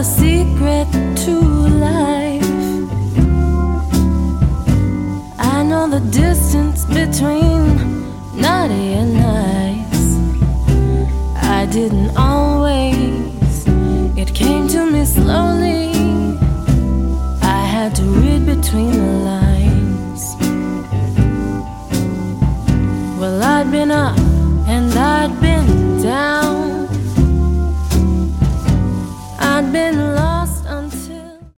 the secret to life. I know the distance between naughty and nice. I didn't always, it came to me slowly. I had to read between the lines.